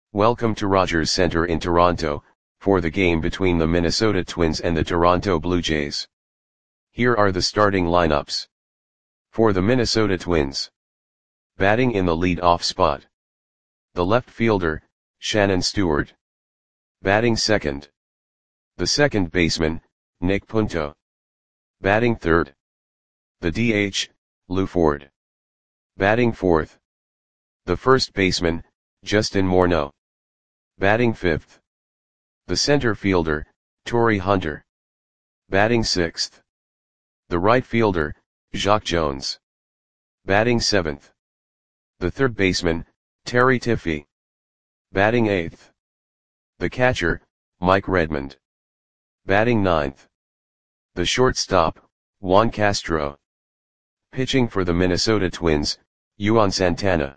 Welcome to Rogers Centre in Toronto, for the game between the Minnesota Twins and the Toronto Blue Jays. Here are the starting lineups. For the Minnesota Twins. Batting in the lead-off spot. The left fielder, Shannon Stewart. Batting second. The second baseman, Nick Punto. Batting third. The DH, Lou Ford. Batting fourth. The first baseman, Justin Morneau. Batting fifth. The center fielder, Torii Hunter. Batting sixth. The right fielder, Jacque Jones. Batting seventh. The third baseman, Terry Tiffy. Batting eighth. The catcher, Mike Redmond. Batting ninth. The shortstop, Juan Castro. Pitching for the Minnesota Twins, Juan Santana.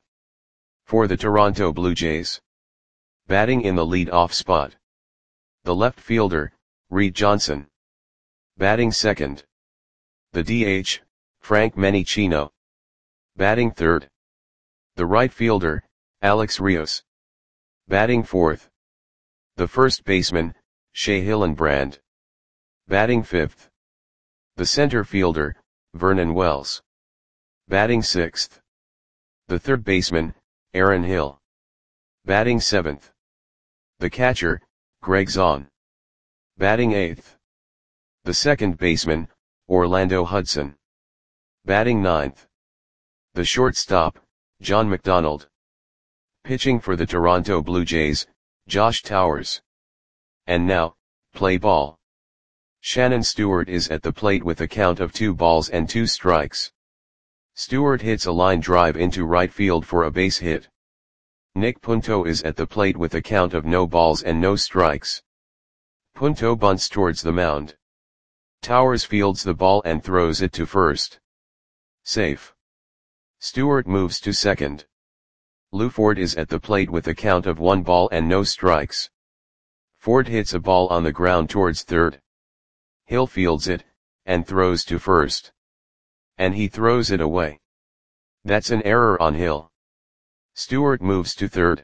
For the Toronto Blue Jays. Batting in the lead-off spot. The left fielder, Reed Johnson. Batting second. The DH, Frank Menechino. Batting third. The right fielder, Alex Rios. Batting fourth. The first baseman, Shea Hillenbrand. Batting fifth. The center fielder, Vernon Wells. Batting sixth. The third baseman, Aaron Hill. Batting seventh. The catcher, Greg Zaun. Batting eighth. The second baseman, Orlando Hudson. Batting ninth. The shortstop, John McDonald. Pitching for the Toronto Blue Jays, Josh Towers. And now, play ball. Shannon Stewart is at the plate with a count of 2 balls and 2 strikes. Stewart hits a line drive into right field for a base hit. Nick Punto is at the plate with a count of no balls and no strikes. Punto bunts towards the mound. Towers fields the ball and throws it to first. Safe. Stewart moves to second. Lou Ford is at the plate with a count of 1 ball and no strikes. Ford hits a ball on the ground towards third. Hill fields it, and throws to first. And he throws it away. That's an error on Hill. Stewart moves to third.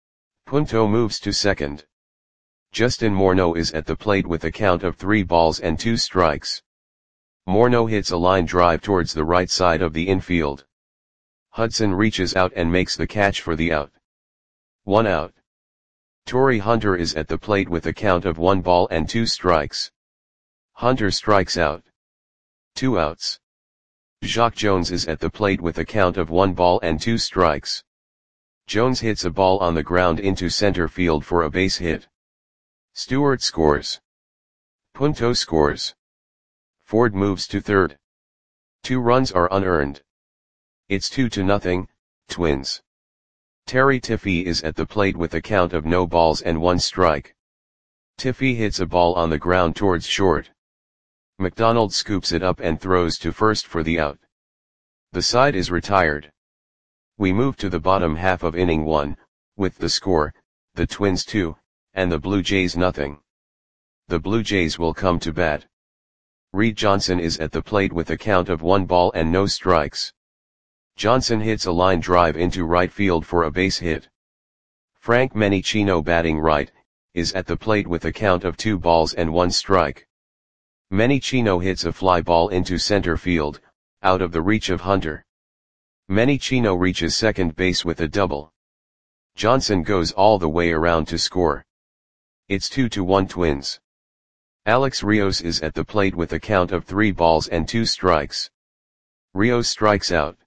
Punto moves to second. Justin Morneau is at the plate with a count of 3 balls and 2 strikes. Morneau hits a line drive towards the right side of the infield. Hudson reaches out and makes the catch for the out. 1 out. Torii Hunter is at the plate with a count of 1 ball and 2 strikes. Hunter strikes out. 2 outs. Jacque Jones is at the plate with a count of 1 ball and 2 strikes. Jones hits a ball on the ground into center field for a base hit. Stewart scores. Punto scores. Ford moves to third. 2 runs are unearned. It's 2-0, Twins. Terry Tiffy is at the plate with a count of no balls and 1 strike. Tiffy hits a ball on the ground towards short. McDonald scoops it up and throws to first for the out. The side is retired. We move to the bottom half of inning 1, with the score, the Twins 2, and the Blue Jays 0. The Blue Jays will come to bat. Reed Johnson is at the plate with a count of 1 ball and no strikes. Johnson hits a line drive into right field for a base hit. Frank Menechino, batting right, is at the plate with a count of 2 balls and 1 strike. Menechino hits a fly ball into center field, out of the reach of Hunter. Menechino reaches second base with a double. Johnson goes all the way around to score. It's 2-1 Twins. Alex Rios is at the plate with a count of 3 balls and 2 strikes. Rios strikes out.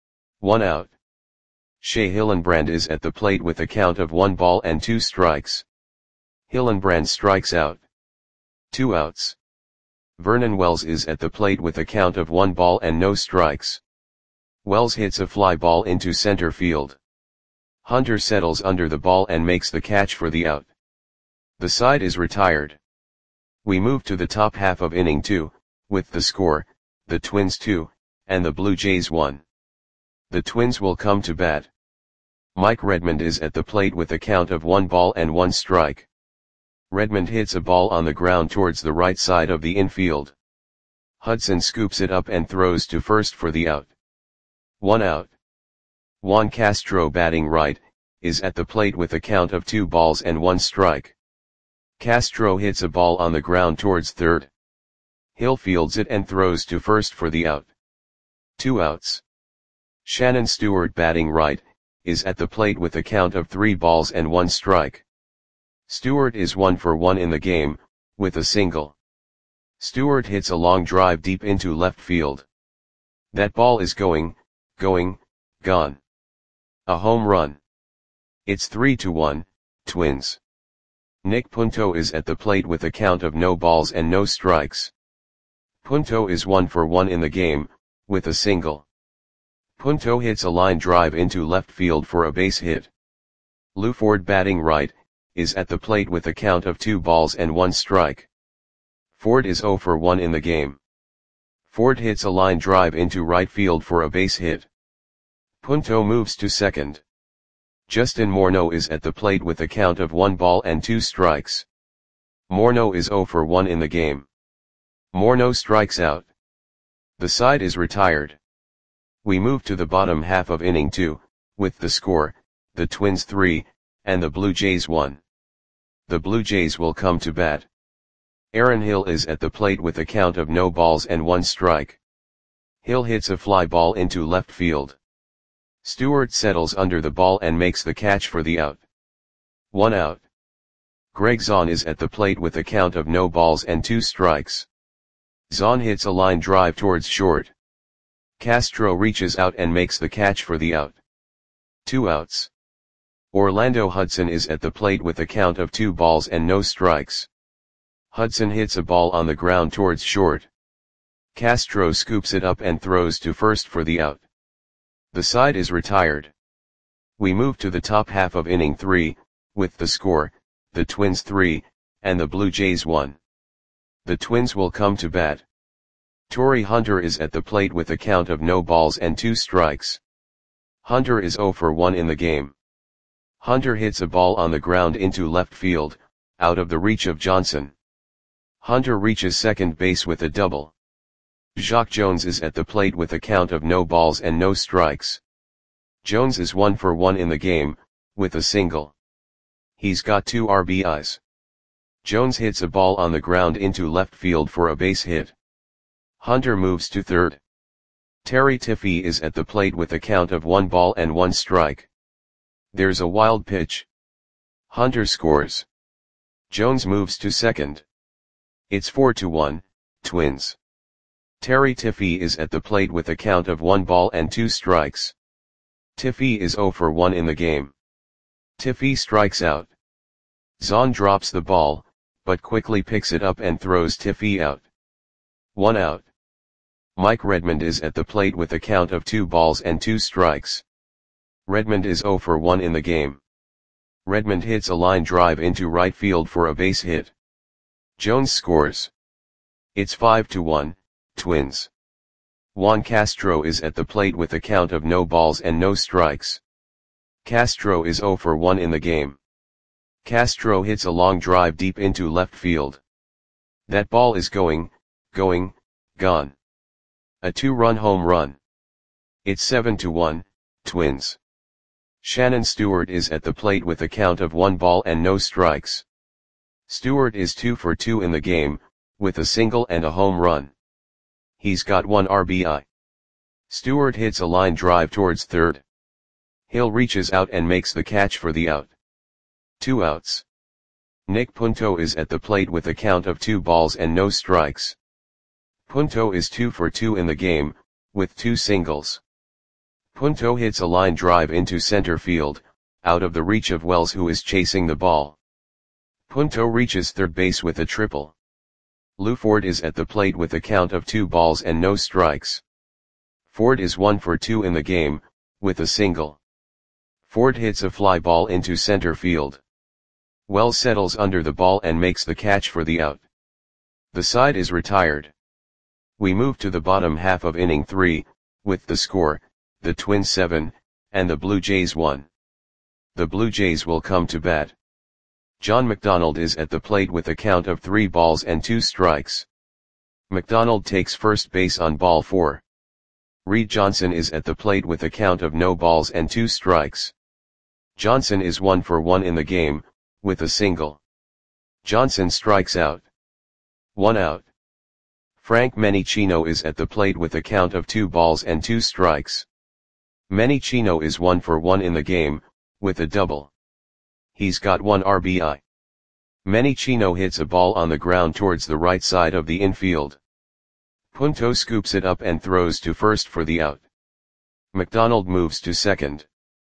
1 out. Shea Hillenbrand is at the plate with a count of 1 ball and 2 strikes. Hillenbrand strikes out. 2 outs. Vernon Wells is at the plate with a count of 1 ball and no strikes. Wells hits a fly ball into center field. Hunter settles under the ball and makes the catch for the out. The side is retired. We move to the top half of inning 2, with the score, the Twins 2, and the Blue Jays 1. The Twins will come to bat. Mike Redmond is at the plate with a count of 1 ball and 1 strike. Redmond hits a ball on the ground towards the right side of the infield. Hudson scoops it up and throws to first for the out. 1 out. Juan Castro, batting right, is at the plate with a count of 2 balls and 1 strike. Castro hits a ball on the ground towards third. Hill fields it and throws to first for the out. 2 outs. Shannon Stewart, batting right, is at the plate with a count of 3 balls and 1 strike. Stewart is 1 for 1 in the game, with a single. Stewart hits a long drive deep into left field. That ball is going, gone. A home run. It's 3-1, Twins. Nick Punto is at the plate with a count of no balls and no strikes. Punto is 1 for 1 in the game, with a single. Punto hits a line drive into left field for a base hit. Lou Ford, batting right, is at the plate with a count of 2 balls and 1 strike. Ford is 0 for 1 in the game. Ford hits a line drive into right field for a base hit. Punto moves to second. Justin Morneau is at the plate with a count of 1 ball and 2 strikes. Morneau is 0 for 1 in the game. Morneau strikes out. The side is retired. We move to the bottom half of inning 2, with the score, the Twins 3, and the Blue Jays 1. The Blue Jays will come to bat. Aaron Hill is at the plate with a count of no balls and 1 strike. Hill hits a fly ball into left field. Stewart settles under the ball and makes the catch for the out. 1 out. Greg Zahn is at the plate with a count of no balls and 2 strikes. Zahn hits a line drive towards short. Castro reaches out and makes the catch for the out. 2 outs. Orlando Hudson is at the plate with a count of 2 balls and no strikes. Hudson hits a ball on the ground towards short. Castro scoops it up and throws to first for the out. The side is retired. We move to the top half of inning 3, with the score, the Twins 3, and the Blue Jays 1. The Twins will come to bat. Torrey Hunter is at the plate with a count of no balls and 2 strikes. Hunter is 0 for 1 in the game. Hunter hits a ball on the ground into left field, out of the reach of Johnson. Hunter reaches second base with a double. Jacque Jones is at the plate with a count of no balls and no strikes. Jones is 1 for 1 in the game, with a single. He's got 2 RBIs. Jones hits a ball on the ground into left field for a base hit. Hunter moves to third. Terry Tiffee is at the plate with a count of 1 ball and 1 strike. There's a wild pitch. Hunter scores. Jones moves to second. It's 4-1, Twins. Terry Tiffee is at the plate with a count of 1 ball and 2 strikes. Tiffee is 0 for 1 in the game. Tiffee strikes out. Zahn drops the ball, but quickly picks it up and throws Tiffee out. 1 out. Mike Redmond is at the plate with a count of 2 balls and 2 strikes. Redmond is 0 for 1 in the game. Redmond hits a line drive into right field for a base hit. Jones scores. It's 5-1, Twins. Juan Castro is at the plate with a count of no balls and no strikes. Castro is 0 for 1 in the game. Castro hits a long drive deep into left field. That ball is going, gone. A 2-run home run. It's 7-1, Twins. Shannon Stewart is at the plate with a count of 1 ball and no strikes. Stewart is 2 for 2 in the game, with a single and a home run. He's got 1 RBI. Stewart hits a line drive towards third. Hill reaches out and makes the catch for the out. 2 outs. Nick Punto is at the plate with a count of 2 balls and no strikes. Punto is 2 for 2 in the game, with 2 singles. Punto hits a line drive into center field, out of the reach of Wells, who is chasing the ball. Punto reaches third base with a triple. Lou Ford is at the plate with a count of 2 balls and no strikes. Ford is 1 for 2 in the game, with a single. Ford hits a fly ball into center field. Wells settles under the ball and makes the catch for the out. The side is retired. We move to the bottom half of inning 3, with the score, the Twins 7, and the Blue Jays 1. The Blue Jays will come to bat. John McDonald is at the plate with a count of 3 balls and 2 strikes. McDonald takes first base on ball 4. Reed Johnson is at the plate with a count of no balls and 2 strikes. Johnson is 1 for 1 in the game, with a single. Johnson strikes out. 1 out. Frank Menichino is at the plate with a count of 2 balls and 2 strikes. Menichino is 1 for 1 in the game, with a double. He's got 1 RBI. Menichino hits a ball on the ground towards the right side of the infield. Punto scoops it up and throws to first for the out. McDonald moves to second.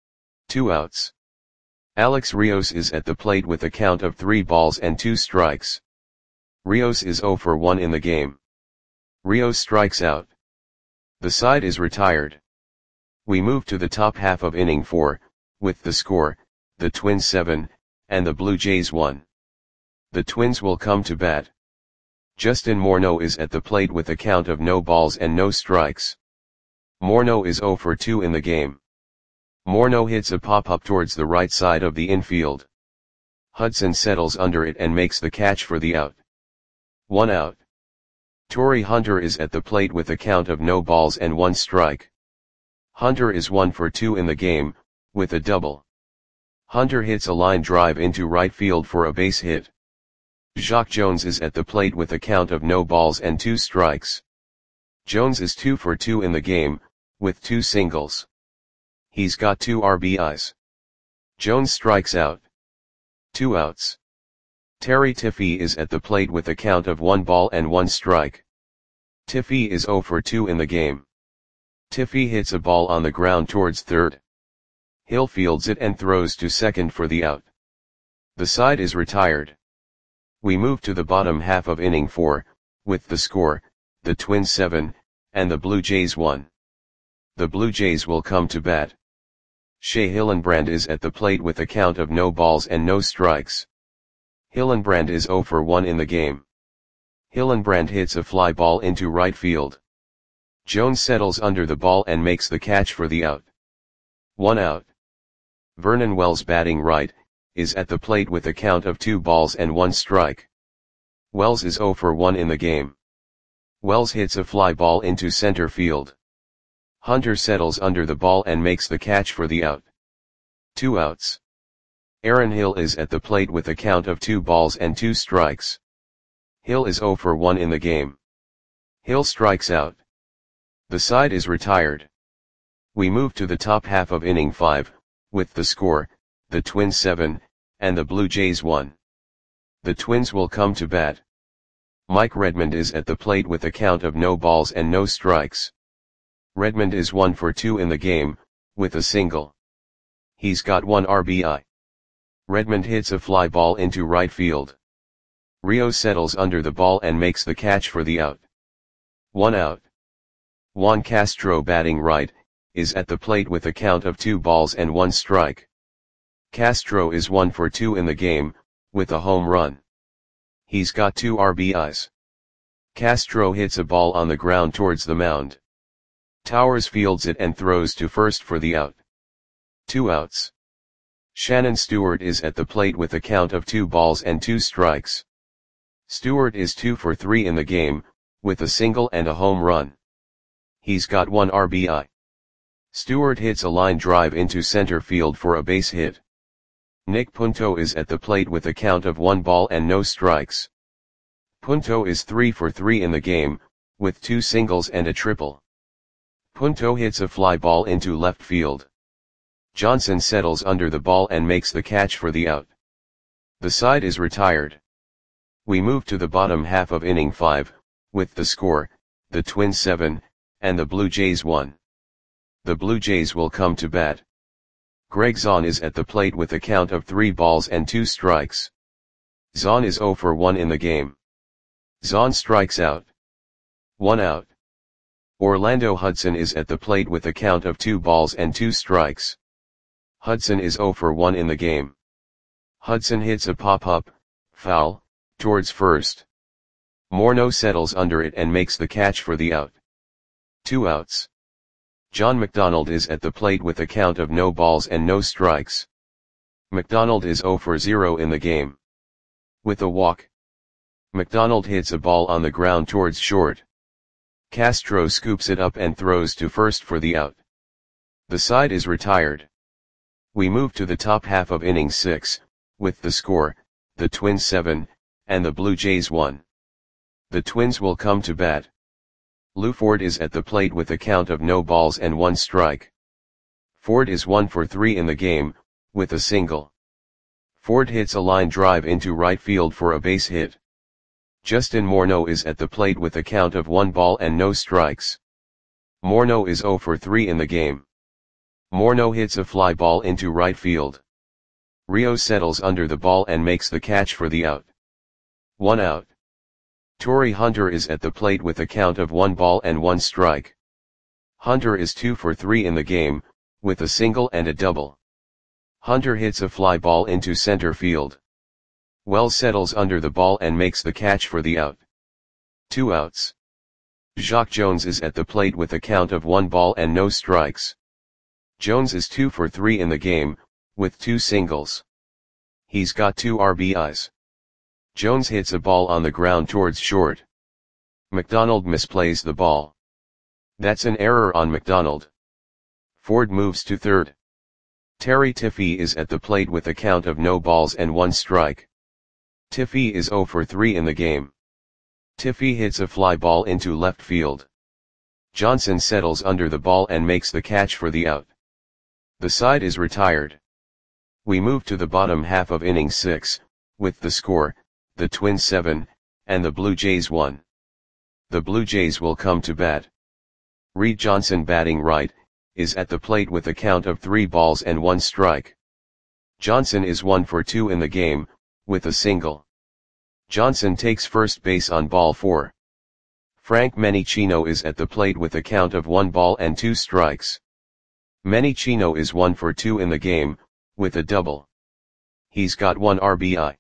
2 outs. Alex Rios is at the plate with a count of 3 balls and 2 strikes. Rios is 0 for 1 in the game. Rios strikes out. The side is retired. We move to the top half of inning 4, with the score, the Twins 7, and the Blue Jays 1. The Twins will come to bat. Justin Morneau is at the plate with a count of no balls and no strikes. Morneau is 0 for 2 in the game. Morneau hits a pop-up towards the right side of the infield. Hudson settles under it and makes the catch for the out. 1 out. Torrey Hunter is at the plate with a count of no balls and 1 strike. Hunter is 1 for 2 in the game, with a double. Hunter hits a line drive into right field for a base hit. Jacque Jones is at the plate with a count of no balls and 2 strikes. Jones is 2 for 2 in the game, with 2 singles. He's got 2 RBIs. Jones strikes out. 2 outs. Terry Tiffee is at the plate with a count of 1 ball and 1 strike. Tiffee is 0 for 2 in the game. Tiffee hits a ball on the ground towards third. Hill fields it and throws to second for the out. The side is retired. We move to the bottom half of inning 4, with the score, the Twins 7, and the Blue Jays 1. The Blue Jays will come to bat. Shea Hillenbrand is at the plate with a count of no balls and no strikes. Hillenbrand is 0 for 1 in the game. Hillenbrand hits a fly ball into right field. Jones settles under the ball and makes the catch for the out. 1 out. Vernon Wells, batting right, is at the plate with a count of 2 balls and 1 strike. Wells is 0 for 1 in the game. Wells hits a fly ball into center field. Hunter settles under the ball and makes the catch for the out. 2 outs. Aaron Hill is at the plate with a count of 2 balls and 2 strikes. Hill is 0 for 1 in the game. Hill strikes out. The side is retired. We move to the top half of inning 5, with the score, the Twins 7, and the Blue Jays 1. The Twins will come to bat. Mike Redmond is at the plate with a count of no balls and no strikes. Redmond is 1 for 2 in the game, with a single. He's got 1 RBI. Redmond hits a fly ball into right field. Rios settles under the ball and makes the catch for the out. 1 out. Juan Castro, batting right, is at the plate with a count of 2 balls and 1 strike. Castro is 1 for 2 in the game, with a home run. He's got 2 RBIs. Castro hits a ball on the ground towards the mound. Towers fields it and throws to first for the out. 2 outs. Shannon Stewart is at the plate with a count of 2 balls and 2 strikes. Stewart is 2 for 3 in the game, with a single and a home run. He's got 1 RBI. Stewart hits a line drive into center field for a base hit. Nick Punto is at the plate with a count of 1 ball and no strikes. Punto is 3 for 3 in the game, with 2 singles and a triple. Punto hits a fly ball into left field. Johnson settles under the ball and makes the catch for the out. The side is retired. We move to the bottom half of inning 5, with the score, the Twins 7, and the Blue Jays 1. The Blue Jays will come to bat. Greg Zahn is at the plate with a count of 3 balls and 2 strikes. Zahn is 0 for 1 in the game. Zahn strikes out. 1 out. Orlando Hudson is at the plate with a count of 2 balls and 2 strikes. Hudson is 0 for 1 in the game. Hudson hits a pop-up, foul, towards first. Morneau settles under it and makes the catch for the out. 2 outs. John McDonald is at the plate with a count of no balls and no strikes. McDonald is 0 for 0 in the game. With a walk. McDonald hits a ball on the ground towards short. Castro scoops it up and throws to first for the out. The side is retired. We move to the top half of inning 6, with the score, the Twins 7, and the Blue Jays 1. The Twins will come to bat. Lew Ford is at the plate with a count of no balls and 1 strike. Ford is 1 for 3 in the game, with a single. Ford hits a line drive into right field for a base hit. Justin Morneau is at the plate with a count of 1 ball and no strikes. Morneau is 0 for 3 in the game. Morneau hits a fly ball into right field. Rios settles under the ball and makes the catch for the out. 1 out. Torii Hunter is at the plate with a count of 1 ball and 1 strike. Hunter is 2 for 3 in the game, with a single and a double. Hunter hits a fly ball into center field. Wells settles under the ball and makes the catch for the out. 2 outs. Jacque Jones is at the plate with a count of 1 ball and no strikes. Jones is 2 for 3 in the game, with 2 singles. He's got 2 RBIs. Jones hits a ball on the ground towards short. McDonald misplays the ball. That's an error on McDonald. Ford moves to third. Terry Tiffee is at the plate with a count of no balls and 1 strike. Tiffee is 0 for 3 in the game. Tiffee hits a fly ball into left field. Johnson settles under the ball and makes the catch for the out. The side is retired. We move to the bottom half of inning 6, with the score, the Twins 7, and the Blue Jays 1. The Blue Jays will come to bat. Reed Johnson, batting right, is at the plate with a count of 3 balls and 1 strike. Johnson is 1 for 2 in the game, with a single. Johnson takes first base on ball 4. Frank Menichino is at the plate with a count of 1 ball and 2 strikes. Menichino is 1 for 2 in the game, with a double. He's got 1 RBI.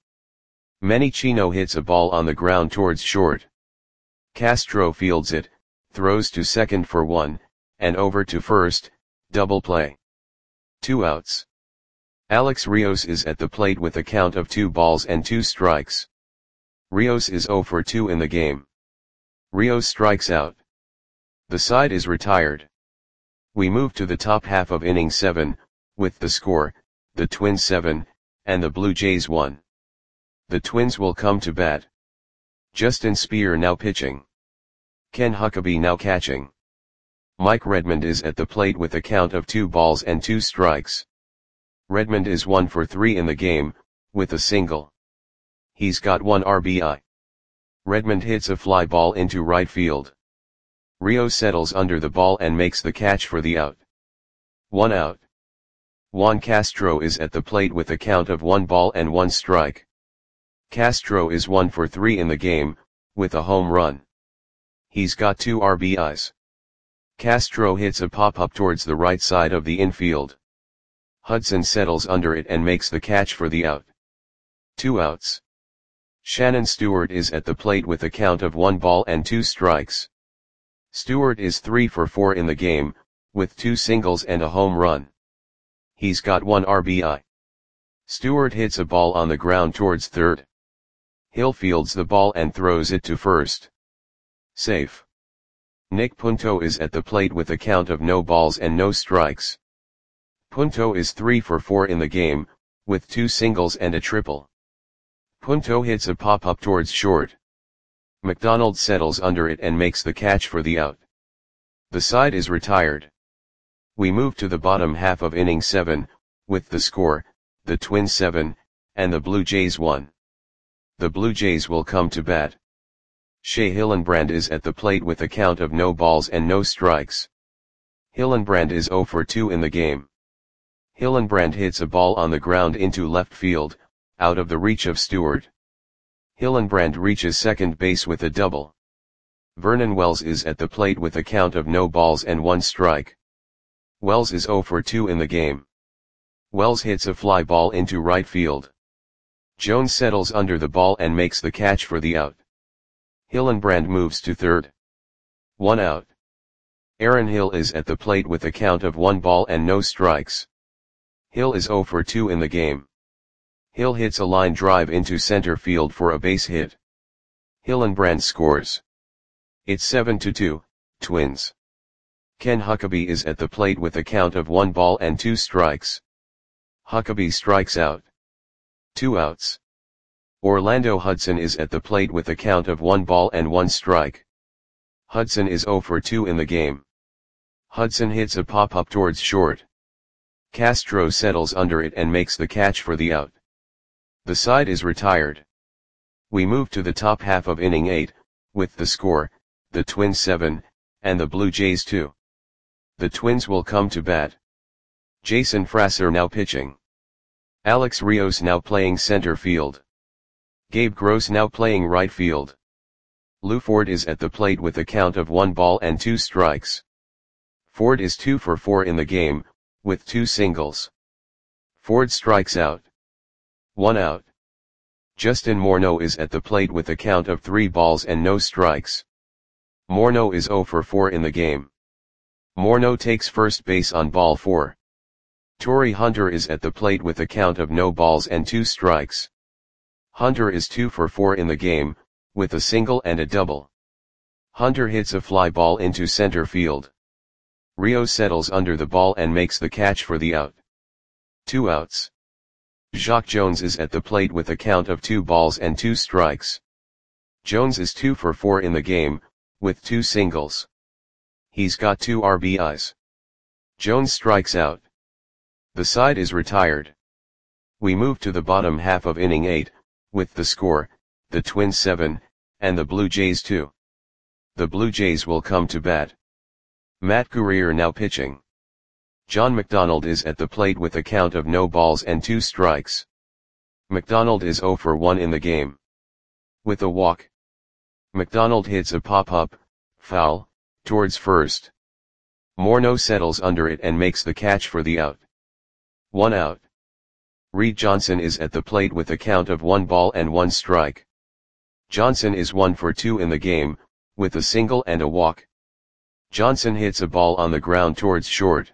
Menichino hits a ball on the ground towards short. Castro fields it, throws to second for 1, and over to first, double play. 2 outs. Alex Rios is at the plate with a count of 2 balls and 2 strikes. Rios is 0 for 2 in the game. Rios strikes out. The side is retired. We move to the top half of inning 7, with the score, the Twins 7, and the Blue Jays 1. The Twins will come to bat. Justin Speer now pitching. Ken Huckabee now catching. Mike Redmond is at the plate with a count of 2 balls and 2 strikes. Redmond is 1 for 3 in the game, with a single. He's got 1 RBI. Redmond hits a fly ball into right field. Rios settles under the ball and makes the catch for the out. 1 out. Juan Castro is at the plate with a count of 1 ball and 1 strike. Castro is 1 for 3 in the game, with a home run. He's got 2 RBIs. Castro hits a pop-up towards the right side of the infield. Hudson settles under it and makes the catch for the out. 2 outs. Shannon Stewart is at the plate with a count of 1 ball and 2 strikes. Stewart is 3 for 4 in the game, with 2 singles and a home run. He's got 1 RBI. Stewart hits a ball on the ground towards third. Hill fields the ball and throws it to first. Safe. Nick Punto is at the plate with a count of no balls and no strikes. Punto is 3 for 4 in the game, with 2 singles and a triple. Punto hits a pop-up towards short. McDonald settles under it and makes the catch for the out. The side is retired. We move to the bottom half of inning 7, with the score, the Twins 7, and the Blue Jays 1. The Blue Jays will come to bat. Shea Hillenbrand is at the plate with a count of no balls and no strikes. Hillenbrand is 0 for 2 in the game. Hillenbrand hits a ball on the ground into left field, out of the reach of Stewart. Hillenbrand reaches second base with a double. Vernon Wells is at the plate with a count of no balls and 1 strike. Wells is 0 for 2 in the game. Wells hits a fly ball into right field. Jones settles under the ball and makes the catch for the out. Hillenbrand moves to third. 1 out. Aaron Hill is at the plate with a count of 1 ball and no strikes. Hill is 0 for 2 in the game. Hill hits a line drive into center field for a base hit. Hillenbrand scores. It's 7-2, Twins. Ken Huckabee is at the plate with a count of 1 ball and 2 strikes. Huckabee strikes out. 2 outs. Orlando Hudson is at the plate with a count of 1 ball and 1 strike. Hudson is 0 for 2 in the game. Hudson hits a pop-up towards short. Castro settles under it and makes the catch for the out. The side is retired. We move to the top half of inning 8, with the score, the Twins 7, and the Blue Jays 2. The Twins will come to bat. Jason Frasser now pitching. Alex Rios now playing center field. Gabe Gross now playing right field. Lou Ford is at the plate with a count of 1 ball and 2 strikes. Ford is 2 for 4 in the game, with 2 singles. Ford strikes out. 1 out. Justin Morneau is at the plate with a count of 3 balls and no strikes. Morneau is 0 for 4 in the game. Morneau takes first base on ball 4. Torrey Hunter is at the plate with a count of no balls and 2 strikes. Hunter is 2 for 4 in the game, with a single and a double. Hunter hits a fly ball into center field. Rios settles under the ball and makes the catch for the out. 2 outs. Jacque Jones is at the plate with a count of 2 balls and 2 strikes. Jones is 2 for 4 in the game, with 2 singles. He's got 2 RBIs. Jones strikes out. The side is retired. We move to the bottom half of inning 8, with the score, the Twins 7, and the Blue Jays 2. The Blue Jays will come to bat. Matt Guerrier now pitching. John McDonald is at the plate with a count of no balls and 2 strikes. McDonald is 0 for 1 in the game. With a walk. McDonald hits a pop-up, foul, towards first. Morneau settles under it and makes the catch for the out. 1 out. Reed Johnson is at the plate with a count of 1 ball and 1 strike. Johnson is 1 for 2 in the game, with a single and a walk. Johnson hits a ball on the ground towards short.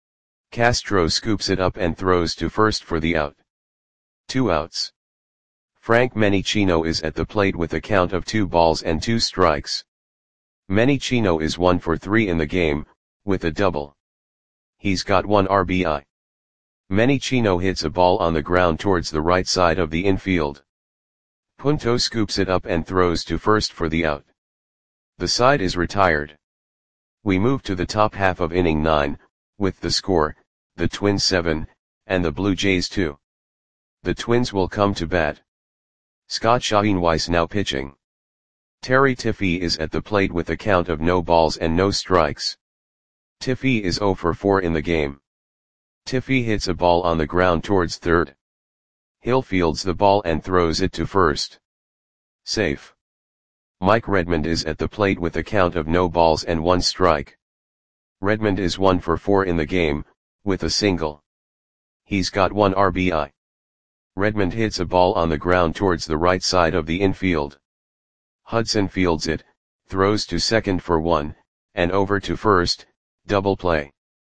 Castro scoops it up and throws to first for the out. 2 outs. Frank Menichino is at the plate with a count of 2 balls and 2 strikes. Menichino is 1 for 3 in the game, with a double. He's got 1 RBI. Menichino hits a ball on the ground towards the right side of the infield. Punto scoops it up and throws to first for the out. The side is retired. We move to the top half of inning 9, with the score, the Twins 7, and the Blue Jays 2. The Twins will come to bat. Scott Schoenweiss now pitching. Terry Tiffee is at the plate with a count of no balls and no strikes. Tiffee is 0 for 4 in the game. Tiffee hits a ball on the ground towards third. Hill fields the ball and throws it to first. Safe. Mike Redmond is at the plate with a count of no balls and 1 strike. Redmond is 1 for 4 in the game, with a single. He's got 1 RBI. Redmond hits a ball on the ground towards the right side of the infield. Hudson fields it, throws to second for 1, and over to first, double play.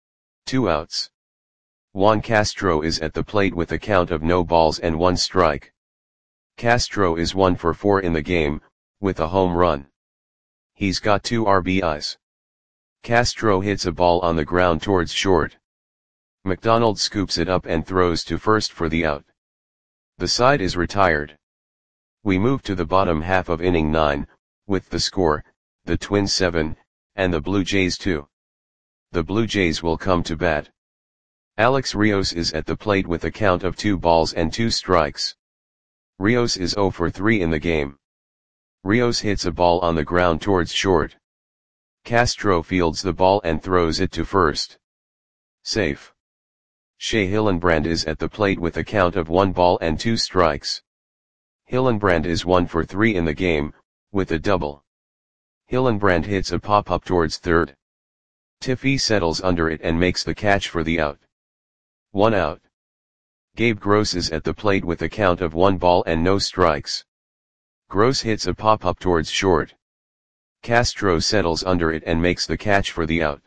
2 outs. Juan Castro is at the plate with a count of no balls and 1 strike. Castro is 1 for 4 in the game, with a home run. He's got 2 RBIs. Castro hits a ball on the ground towards short. McDonald scoops it up and throws to first for the out. The side is retired. We move to the bottom half of inning 9, with the score, the Twins 7, and the Blue Jays 2. The Blue Jays will come to bat. Alex Rios is at the plate with a count of 2 balls and 2 strikes. Rios is 0 for 3 in the game. Rios hits a ball on the ground towards short. Castro fields the ball and throws it to first. Safe. Shea Hillenbrand is at the plate with a count of 1 ball and 2 strikes. Hillenbrand is 1 for 3 in the game, with a double. Hillenbrand hits a pop-up towards third. Tiffee settles under it and makes the catch for the out. 1 out. Gabe Gross is at the plate with a count of 1 ball and no strikes. Gross hits a pop-up towards short. Castro settles under it and makes the catch for the out.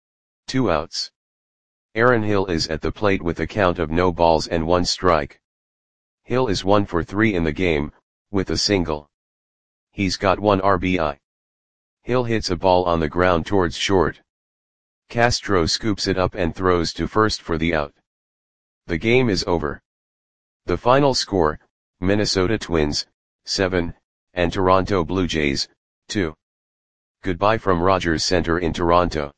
2 outs. Aaron Hill is at the plate with a count of no balls and 1 strike. Hill is 1 for 3 in the game, with a single. He's got 1 RBI. Hill hits a ball on the ground towards short. Castro scoops it up and throws to first for the out. The game is over. The final score, Minnesota Twins, 7, and Toronto Blue Jays, 2. Goodbye from Rogers Center in Toronto.